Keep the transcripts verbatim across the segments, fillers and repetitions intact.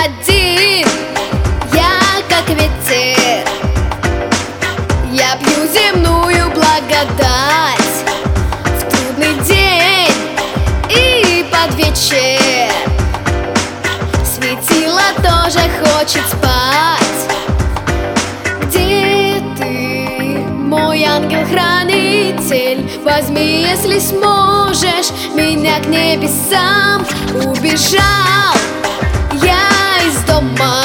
один, я как ветер. Я пью земную благодать в трудный день и под вечер. Светило тоже хочет спать. Где ты, мой ангел-хранитель? Возьми, если сможешь, меня к небесам. Убежал я из дома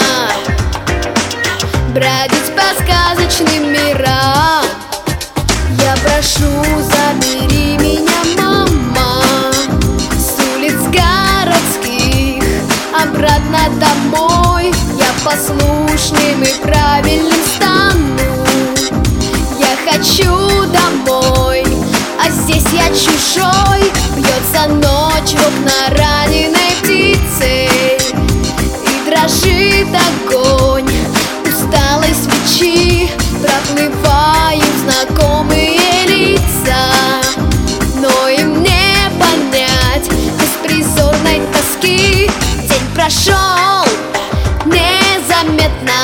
бродить по сказочным мирам. Я прошу, забери меня, мама, с улиц городских обратно домой. Я послушным и правильным стану. Я хочу домой, а здесь я чужой. Бьется ночь в окна раненой птицей, и дрожит огонь усталой свечи. Проплывают знакомые лица, но им не понять беспризорной тоски. День прошел незаметно,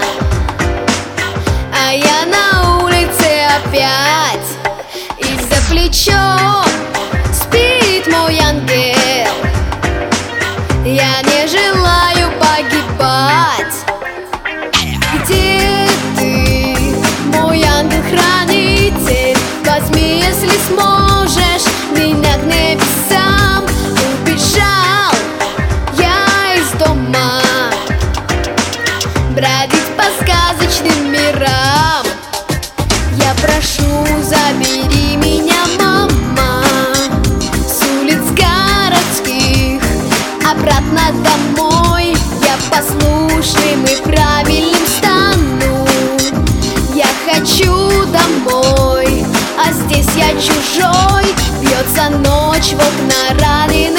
а я на улице опять. И за плечом спит мой ангел. Я не желаю погибать. Где ты, мой ангел-хранитель? Возьми, если сможешь, меня к небесам. Убежал я из дома бродить по сказочным мирам. Я прошу, забери меня, мама, с улиц городских обратно домой. Я послушным и правильным стану. Я хочу домой, а здесь я чужой. Бьется ночь в окна раненой